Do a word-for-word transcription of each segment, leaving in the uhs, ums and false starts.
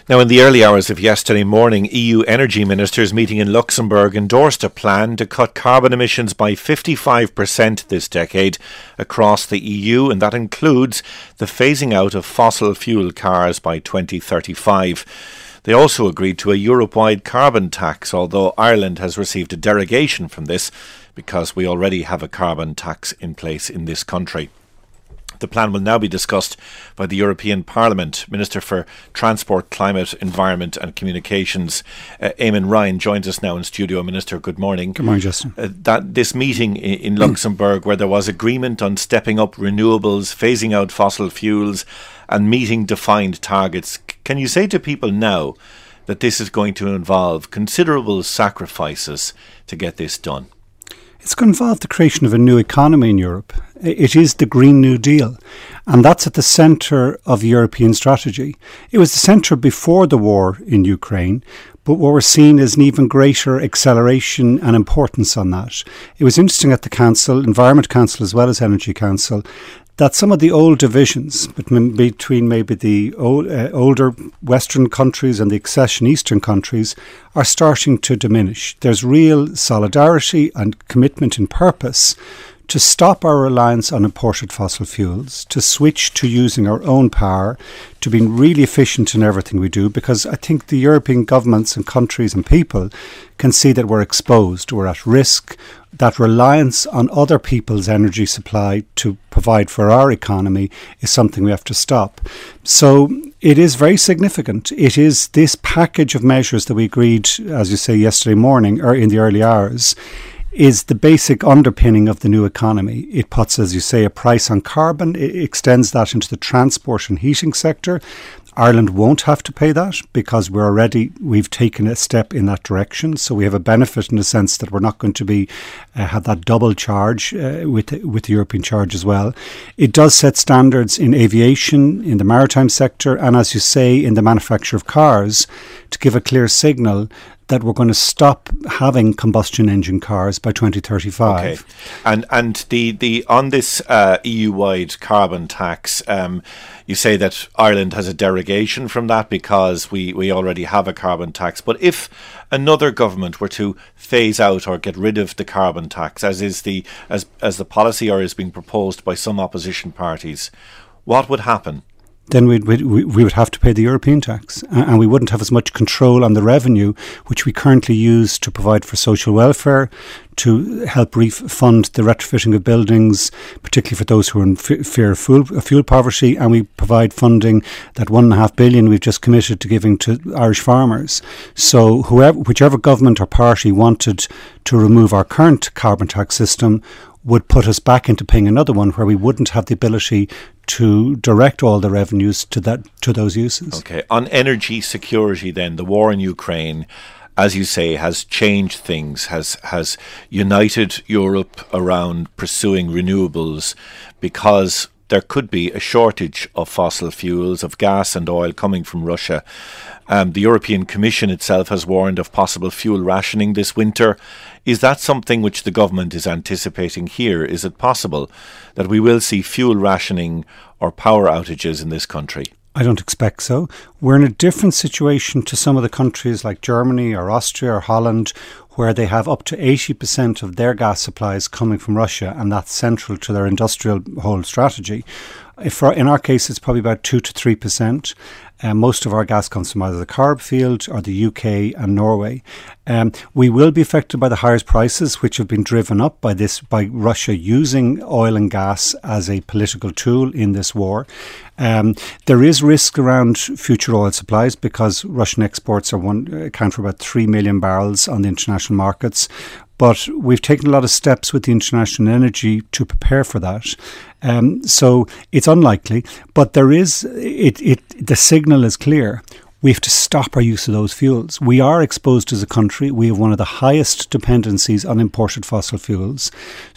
Now, in the early hours of yesterday morning, E U energy ministers meeting in Luxembourg endorsed a plan to cut carbon emissions by fifty-five percent this decade across the E U, and that includes the phasing out of fossil fuel cars by twenty thirty-five. They also agreed to a Europe-wide carbon tax, although Ireland has received a derogation from this because we already have a carbon tax in place in this country. The plan will now be discussed by the European Parliament. Minister for Transport, Climate, Environment and Communications, uh, Eamon Ryan, joins us now in studio. Minister, good morning. Good morning, Justin. Uh, that this meeting in, in Luxembourg, where there was agreement on stepping up renewables, phasing out fossil fuels and meeting defined targets, can you say to people now that this is going to involve considerable sacrifices to get this done? It's going to involve the creation of a new economy in Europe. It is the Green New Deal, and that's at the centre of European strategy. It was the centre before the war in Ukraine, but what we're seeing is an even greater acceleration and importance on that. It was interesting at the Council, Environment Council as well as Energy Council, that some of the old divisions between maybe the old, uh, older Western countries and the accession Eastern countries are starting to diminish. There's real solidarity and commitment and purpose to stop our reliance on imported fossil fuels, to switch to using our own power, to being really efficient in everything we do, because I think the European governments and countries and people can see that we're exposed, we're at risk. That reliance on other people's energy supply to provide for our economy is something we have to stop. So it is very significant. It is this package of measures that we agreed, as you say, yesterday morning or in the early hours, is the basic underpinning of the new economy. It puts, as you say, a price on carbon. It extends that into the transport and heating sector. Ireland won't have to pay that because we're already, we've taken a step in that direction. So we have a benefit in the sense that we're not going to be uh, have that double charge uh, with, with the European charge as well. It does set standards in aviation, in the maritime sector, and as you say, in the manufacture of cars to give a clear signal that we're going to stop having combustion engine cars by twenty thirty-five. Okay, and and the the on this uh, E U-wide carbon tax, um, you say that Ireland has a derogation from that because we, we already have a carbon tax. But if another government were to phase out or get rid of the carbon tax, as is the as as the policy or is being proposed by some opposition parties, what would happen? Then we'd, we'd, we would have to pay the European tax, and we wouldn't have as much control on the revenue which we currently use to provide for social welfare, to help refund the retrofitting of buildings, particularly for those who are in f- fear of fuel, of fuel poverty, and we provide funding, that one and a half billion we've just committed to giving to Irish farmers. So whoever, whichever government or party wanted to remove our current carbon tax system would put us back into paying another one where we wouldn't have the ability to direct all the revenues to that to those uses. Okay. On energy security then, the war in Ukraine, as you say, has changed things, has has united Europe around pursuing renewables because there could be a shortage of fossil fuels, of gas and oil coming from Russia. Um, the European Commission itself has warned of possible fuel rationing this winter. Is that something which the government is anticipating here? Is it possible that we will see fuel rationing or power outages in this country? I don't expect so. We're in a different situation to some of the countries like Germany or Austria or Holland, where they have up to eighty percent of their gas supplies coming from Russia, and that's central to their industrial whole strategy. If in our case, it's probably about two to three percent. Um, most of our gas comes from either the Corrib field or the U K and Norway. Um, we will be affected by the higher prices, which have been driven up by this by Russia using oil and gas as a political tool in this war. Um, there is risk around future oil supplies because Russian exports are one account for about three million barrels on the international markets. But we've taken a lot of steps with the International Energy to prepare for that. Um, so it's unlikely, but there is, it, it, the signal is clear. We have to stop our use of those fuels. We are exposed as a country. We have one of the highest dependencies on imported fossil fuels.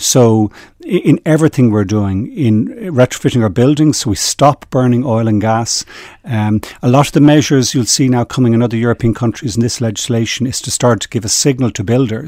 So in everything we're doing, in retrofitting our buildings, so we stop burning oil and gas. Um, a lot of the measures you'll see now coming in other European countries in this legislation is to start to give a signal to builders.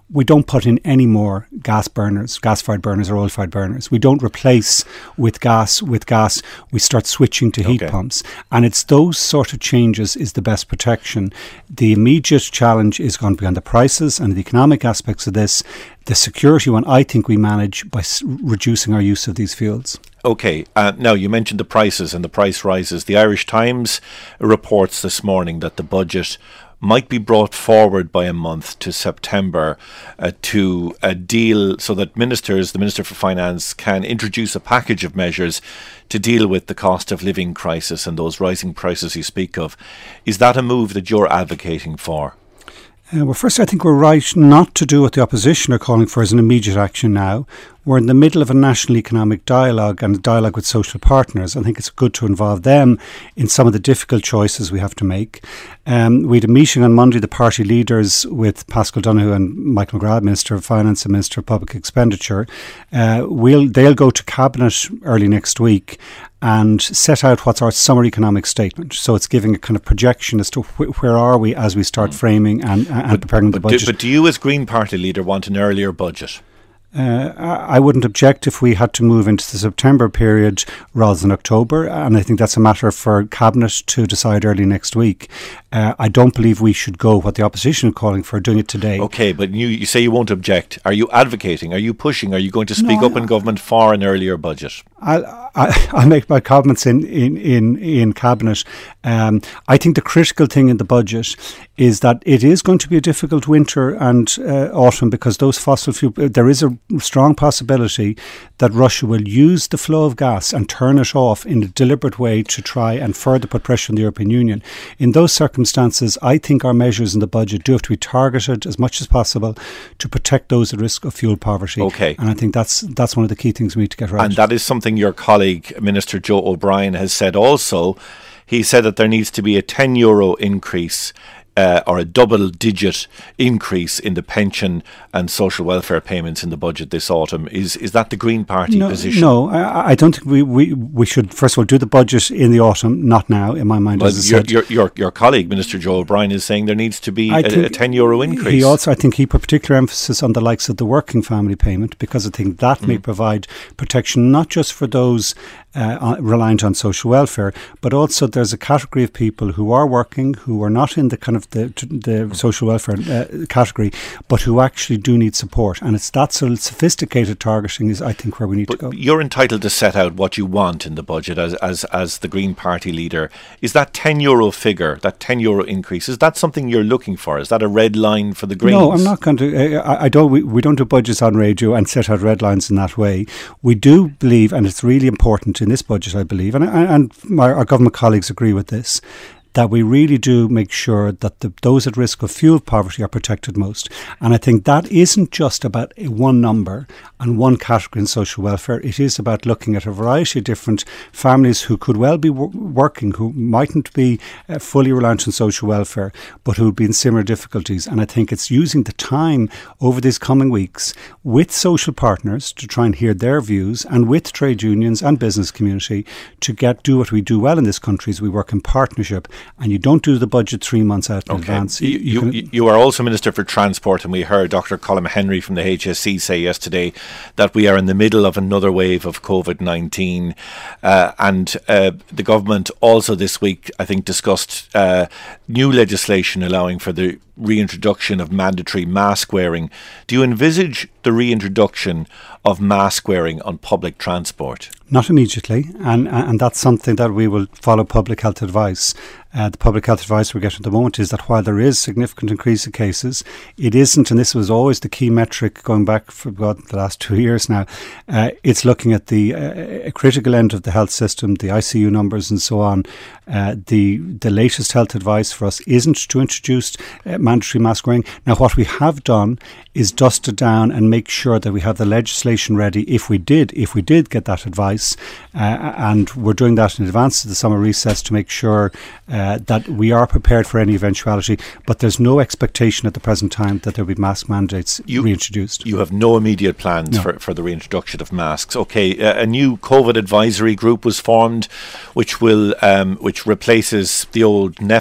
we don't put in any more gas burners, gas-fired burners or oil-fired burners. We don't replace with gas with gas. We start switching to heat okay. pumps. And it's those sort of changes is the best protection. The immediate challenge is going to be on the prices and the economic aspects of this. The security one, I think we manage by s- reducing our use of these fuels. Okay, uh, now you mentioned the prices and the price rises. The Irish Times reports this morning that the budget might be brought forward by a month to September uh, to a deal so that ministers, the Minister for Finance, can introduce a package of measures to deal with the cost of living crisis and those rising prices you speak of. Is that a move that you're advocating for? Uh, well, first, I think we're right not to do what the opposition are calling for as an immediate action now. We're in the middle of a national economic dialogue and a dialogue with social partners. I think it's good to involve them in some of the difficult choices we have to make. Um, we had a meeting on Monday, the party leaders, with Paschal Donohoe and Michael McGrath, Minister of Finance and Minister of Public Expenditure. Uh, we'll They'll go to Cabinet early next week and set out what's our summer economic statement. So it's giving a kind of projection as to wh- where are we as we start mm. framing and, and but, preparing but the budget. Do, but do you as Green Party leader want an earlier budget? Uh, I wouldn't object if we had to move into the September period rather than October, and I think that's a matter for Cabinet to decide early next week. Uh, I don't believe we should go what the opposition are calling for, doing it today. Okay, but you, you say you won't object. Are you advocating? Are you pushing? Are you going to speak no, up in government for an earlier budget? I'll, I, I'll make my comments in, in, in, in Cabinet. Um, I think the critical thing in the budget is that it is going to be a difficult winter and uh, autumn because those fossil fuel, there is a strong possibility that Russia will use the flow of gas and turn it off in a deliberate way to try and further put pressure on the European Union. In those circumstances, I think our measures in the budget do have to be targeted as much as possible to protect those at risk of fuel poverty. Okay. And I think that's that's one of the key things we need to get right. And that is something your colleague, Minister Joe O'Brien, has said also. He said that there needs to be a ten euro increase Uh, or a double-digit increase in the pension and social welfare payments in the budget this autumn. Is is that the Green Party no, position? No, I, I don't think we, we, we should, first of all, do the budget in the autumn, not now, in my mind. Well, as I your, said. your, your, your colleague, Minister Joe O'Brien, is saying there needs to be a, a ten euro increase. He also, I think, he put particular emphasis on the likes of the working family payment because I think that mm. may provide protection not just for those uh, reliant on social welfare, but also there's a category of people who are working, who are not in the kind of the, the social welfare uh, category, but who actually do need support. And it's that sort of sophisticated targeting is, I think, where we need but to go. You're entitled to set out what you want in the budget as, as, as the Green Party leader. Is that ten euro figure, that ten euro increase, is that something you're looking for? Is that a red line for the Greens? No, I'm not going to. I, I don't. We, we don't do budgets on radio and set out red lines in that way. We do believe, and it's really important in this budget, I believe, and, and my, our government colleagues agree with this, that we really do make sure that the, those at risk of fuel poverty are protected most. And I think that isn't just about a one number and one category in social welfare. It is about looking at a variety of different families who could well be w- working, who mightn't be uh, fully reliant on social welfare, but who would be in similar difficulties. And I think it's using the time over these coming weeks with social partners to try and hear their views, and with trade unions and business community to get do what we do well in this country, is we work in partnership. And you don't do the budget three months out in okay. advance. You, you, you, you are also Minister for Transport, and we heard Doctor Colm Henry from the H S C say yesterday that we are in the middle of another wave of COVID nineteen. Uh, and uh, the government also this week, I think, discussed uh, new legislation allowing for the reintroduction of mandatory mask wearing. Do you envisage the reintroduction of mask wearing on public transport? Not immediately, and and that's something that we will follow public health advice. Uh, the public health advice we're getting at the moment is that while there is significant increase in cases, it isn't, and this was always the key metric going back for about the last two years now, uh, it's looking at the uh, critical end of the health system, the I C U numbers and so on. Uh, the the latest health advice for us isn't to introduce uh, mandatory mask wearing. Now, what we have done is dust it down and make sure that we have the legislation ready if we did, if we did get that advice, uh, and we're doing that in advance of the summer recess to make sure uh, that we are prepared for any eventuality. But there's no expectation at the present time that there will be mask mandates you, reintroduced. You have no immediate plans no. for, for the reintroduction of masks. Okay, uh, a new COVID advisory group was formed, which will um, which replaces the old NPHET,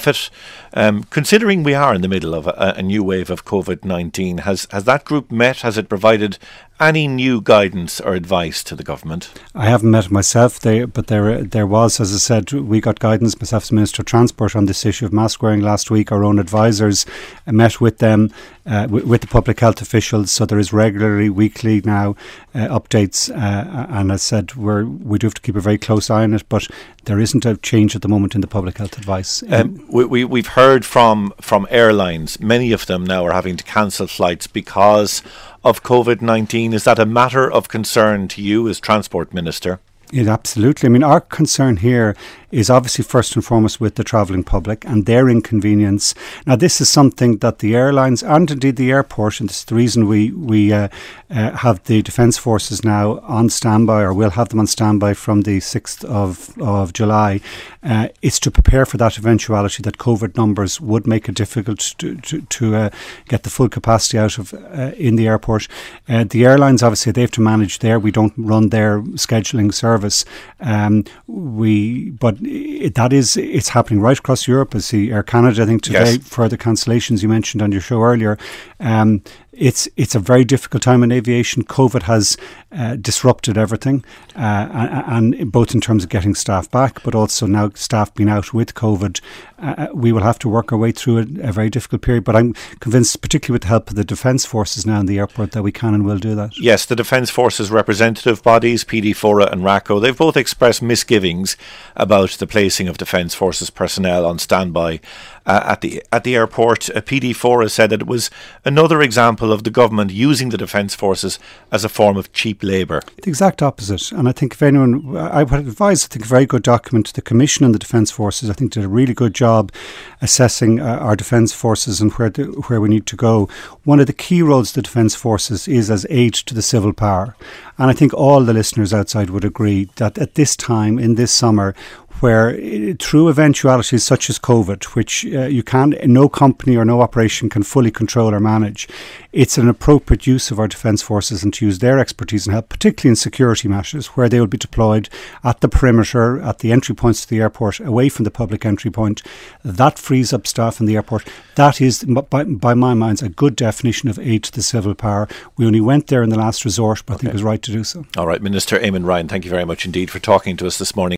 Um, considering we are in the middle of a, a new wave of COVID nineteen, has, has that group met? Has it provided any new guidance or advice to the government? I haven't met myself, they, but there there was, as I said, we got guidance, myself as Minister of Transport, on this issue of mask wearing last week. Our own advisors uh, met with them, uh, w- with the public health officials, so there is regularly, weekly now, uh, updates, uh, and as I said, we're, we do have to keep a very close eye on it, but there isn't a change at the moment in the public health advice. Um, we, we, we've heard from, from airlines, many of them now are having to cancel flights because of COVID nineteen. Is that a matter of concern to you as Transport Minister? It absolutely. I mean, our concern here is obviously first and foremost with the travelling public and their inconvenience. Now, this is something that the airlines and indeed the airport, and this is the reason we, we uh, uh, have the Defence Forces now on standby, or will have them on standby from the sixth of, of July, uh, is to prepare for that eventuality that COVID numbers would make it difficult to, to, to uh, get the full capacity out of uh, in the airport. Uh, the airlines, obviously, they have to manage their, we don't run their scheduling service. Um, we, but it, that is, it's happening right across Europe. I see Air Canada, I think today, yes. Further cancellations you mentioned on your show earlier. Um, It's it's a very difficult time in aviation. COVID has uh, disrupted everything, uh, and, and both in terms of getting staff back, but also now staff being out with COVID. Uh, we will have to work our way through a, a very difficult period. But I'm convinced, particularly with the help of the Defence Forces now in the airport, that we can and will do that. Yes, the Defence Forces representative bodies, P D Fora and RACO, they've both expressed misgivings about the placing of Defence Forces personnel on standby uh, at the at the airport. Uh, P D Fora said that it was another example of the government using the Defence Forces as a form of cheap labour. The exact opposite. And I think if anyone, I would advise, I think a very good document, the Commission on the Defence Forces, I think did a really good job assessing uh, our Defence Forces and where the, where we need to go. One of the key roles of the Defence Forces is as aid to the civil power. And I think all the listeners outside would agree that at this time, in this summer, where through eventualities such as COVID, which uh, you can, no company or no operation can fully control or manage, it's an appropriate use of our Defence Forces and to use their expertise and help, particularly in security matters, where they will be deployed at the perimeter, at the entry points to the airport, away from the public entry point. That frees up staff in the airport. That is, by, by my mind, a good definition of aid to the civil power. We only went there in the last resort, but okay. I think it was right to do so. All right, Minister Eamon Ryan, thank you very much indeed for talking to us this morning.